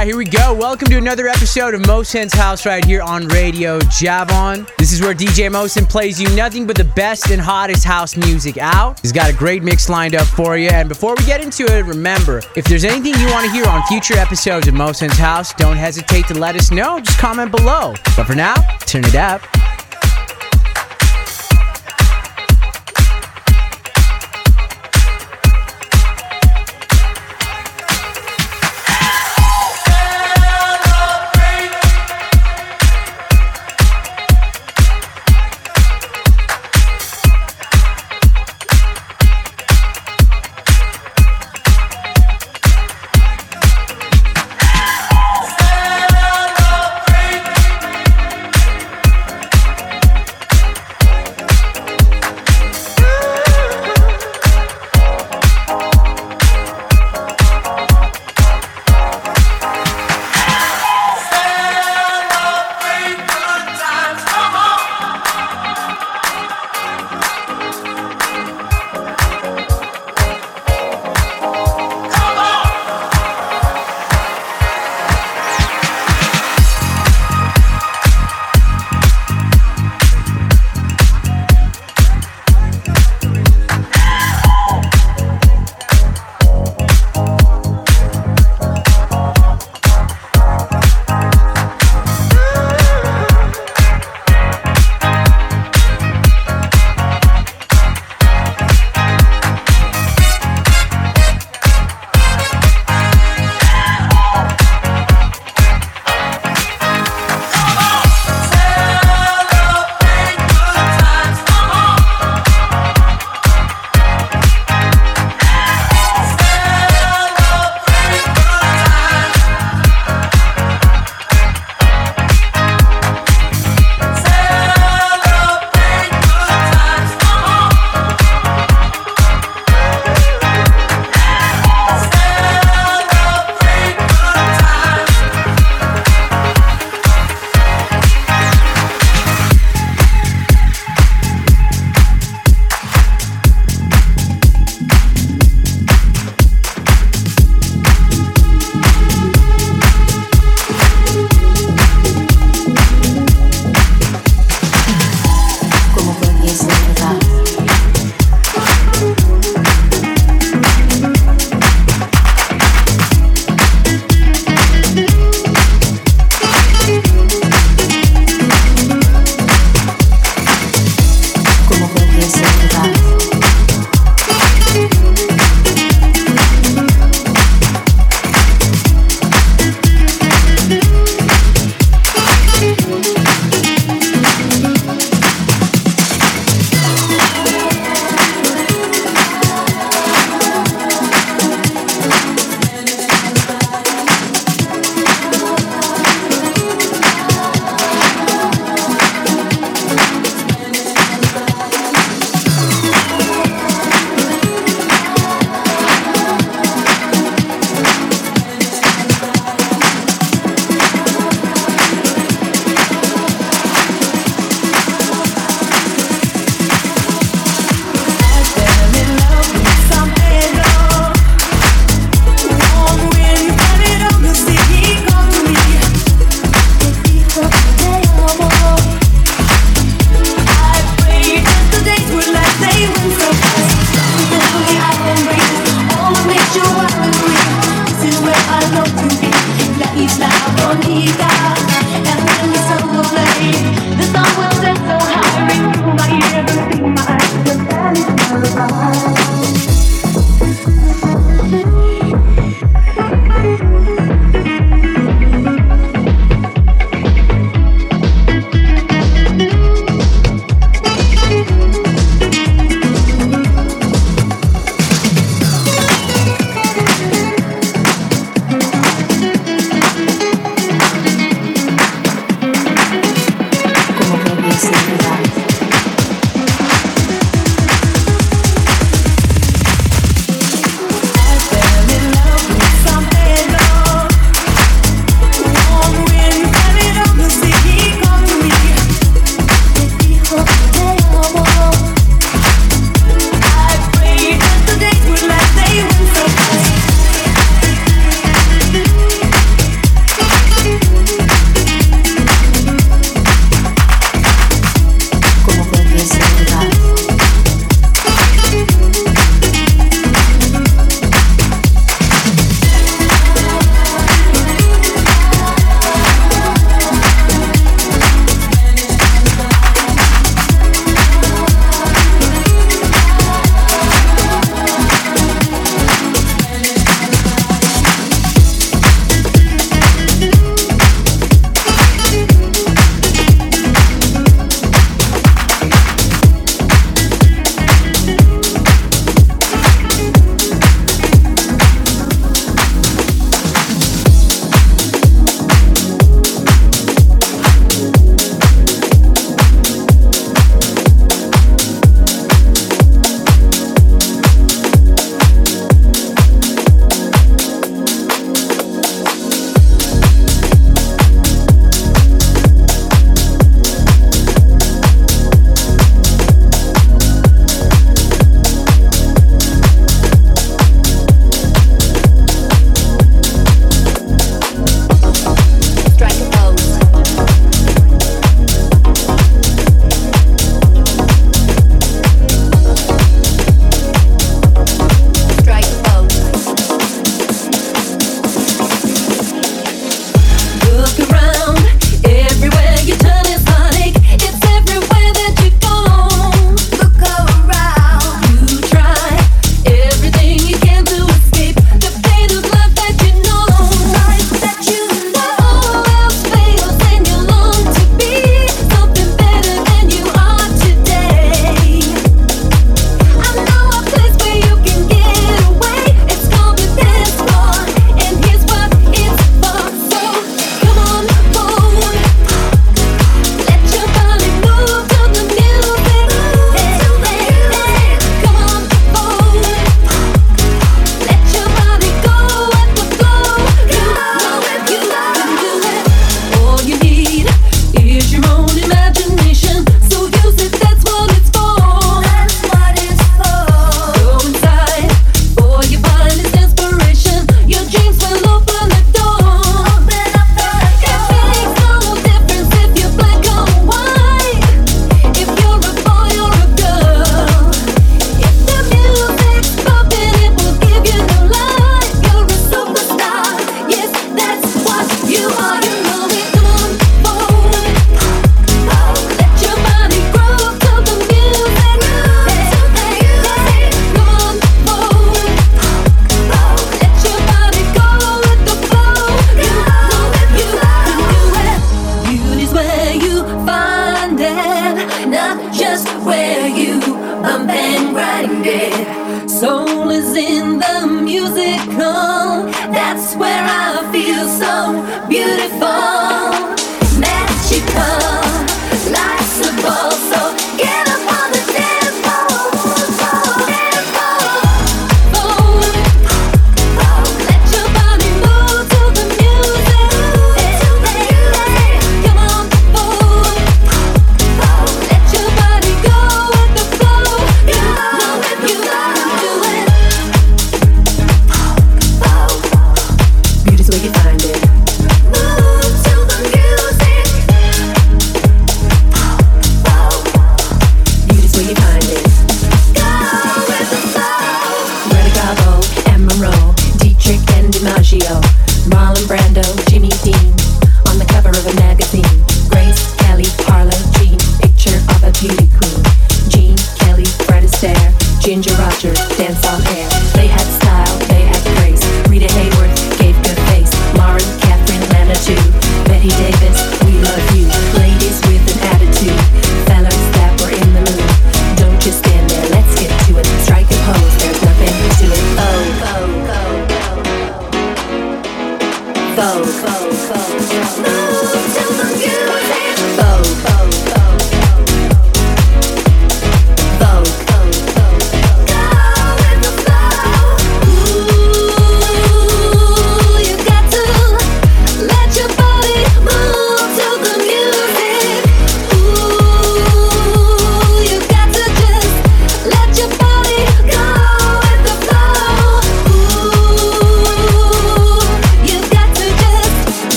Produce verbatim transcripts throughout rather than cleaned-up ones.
right, here we go. Welcome to another episode of Mosen's House right here on Radio Javon. This is where D J Mosen plays you nothing but the best and hottest house music out. He's got a great mix lined up for you. And before we get into it, remember, if there's anything you want to hear on future episodes of Mosen's House, don't hesitate to let us know. Just comment below. But for now, turn it up.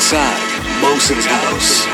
inside Mosen's house.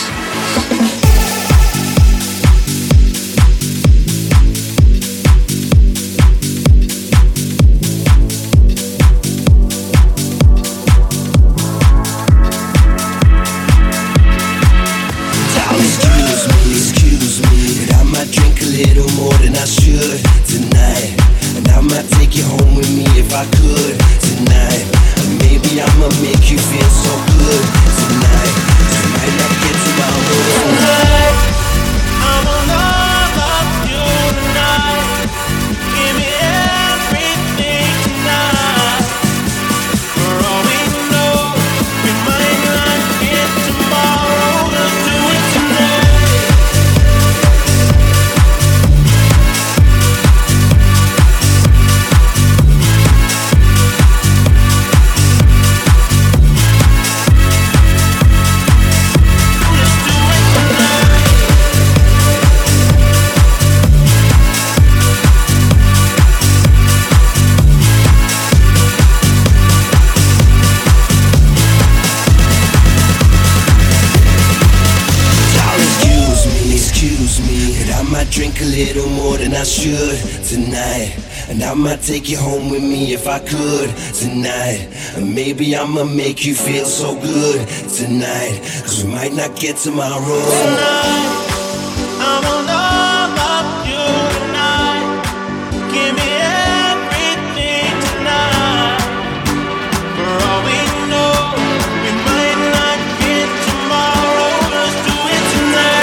Little more than I should tonight, and I might take you home with me if I could tonight. And maybe I'ma make you feel so good tonight. You might not get tomorrow. Tonight, I wanna love you tonight. Give me everything tonight. For all we know, we might not get tomorrow. Let's do it tonight. Drink a little more than I should tonight, and I might take you home with me if I could tonight. And maybe I'ma make you feel so good tonight, cause we might not get tomorrow. Tonight, I wanna love you tonight. Give me everything tonight. For all we know, we might not get tomorrow. Let's do it tonight.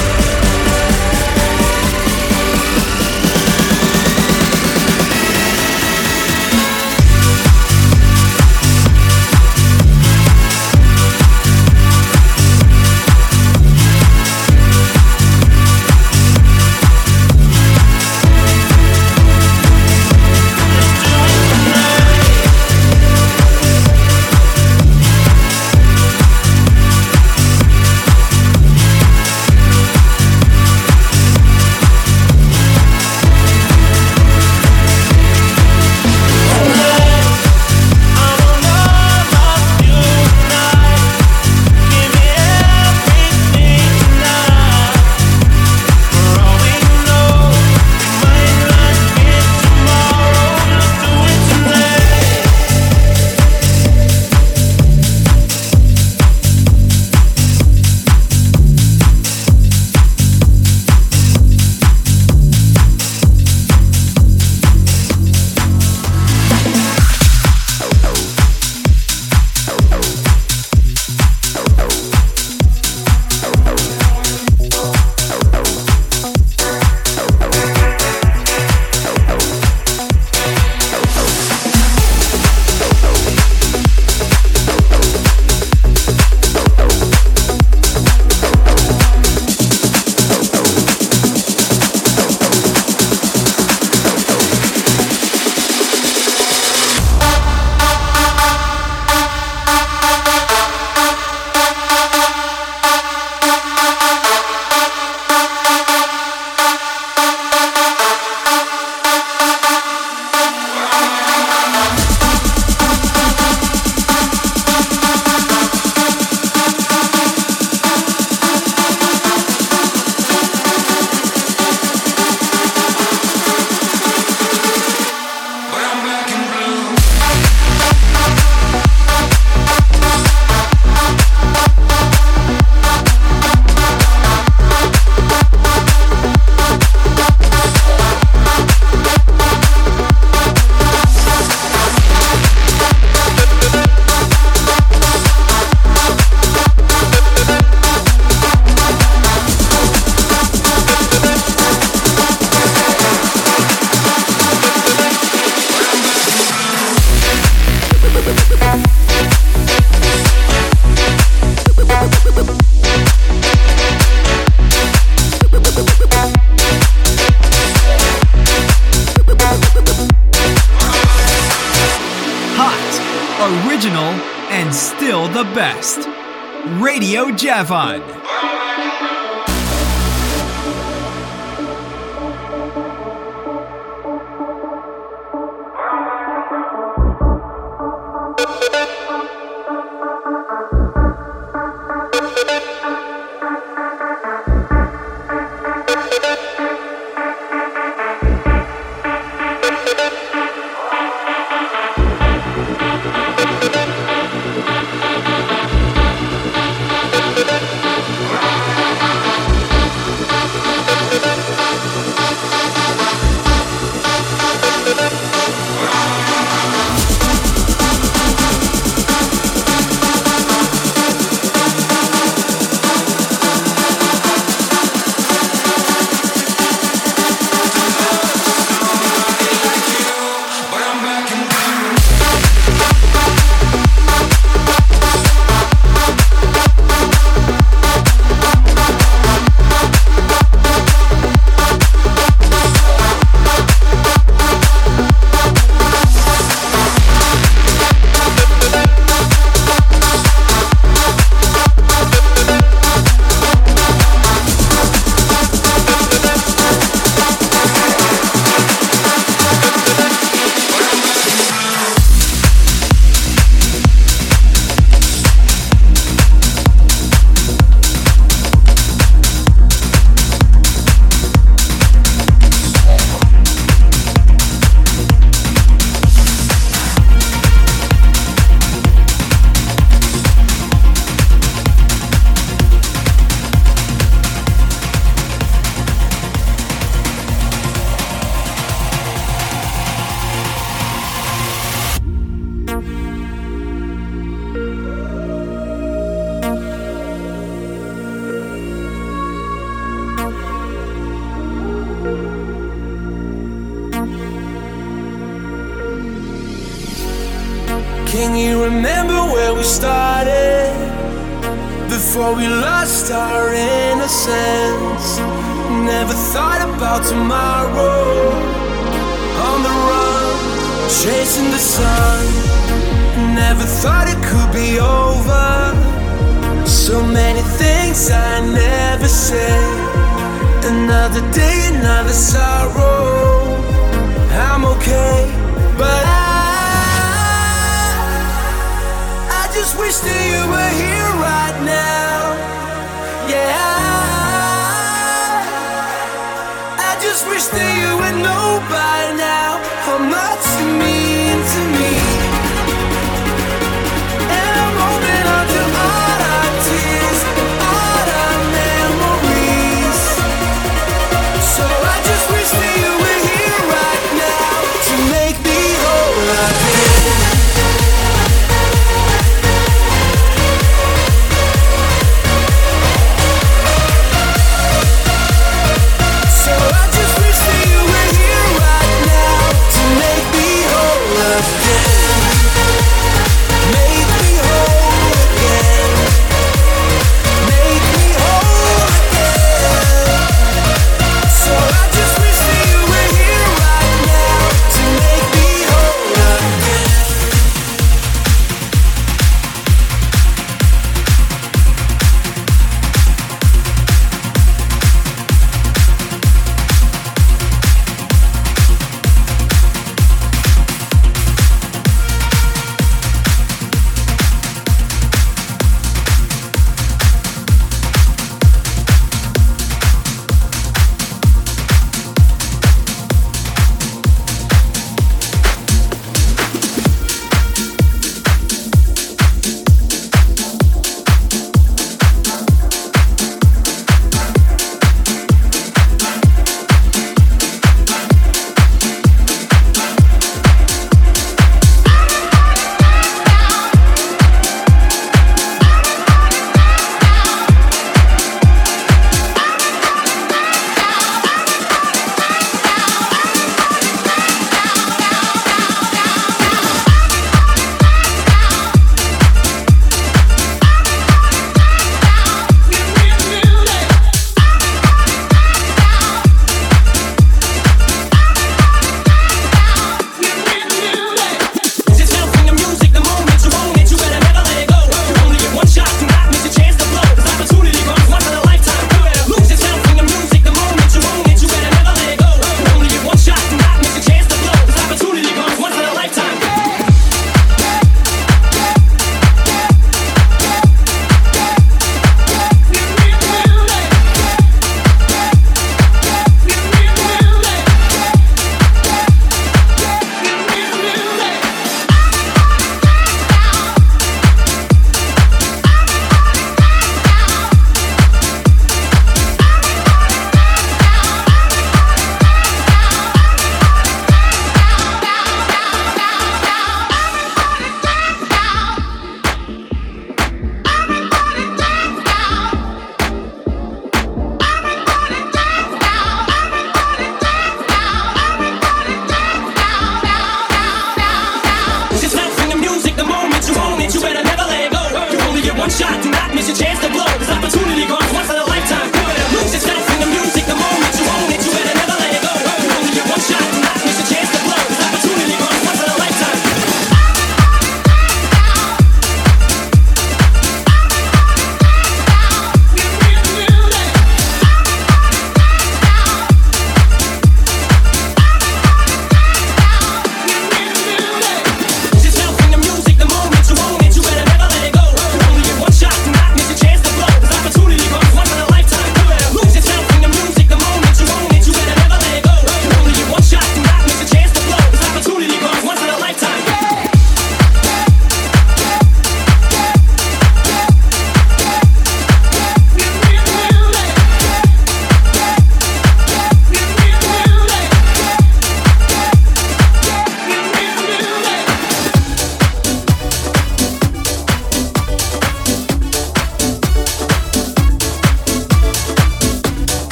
original, and still the best. Radio Javon. Can you remember where we started? Before we lost our innocence. Never thought about tomorrow. On the run, chasing the sun. Never thought it could be over. So many things I never said. Another day, another sorrow. I'm okay, but I I just wish that you were here right now. Yeah, I, I just wish that you would know by now how much you mean to me. And I'm holding on to all our tears, all our memories. So I just wish that you were here right now to make me whole again. Once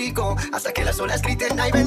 rico, hasta que las olas griten ay bendito.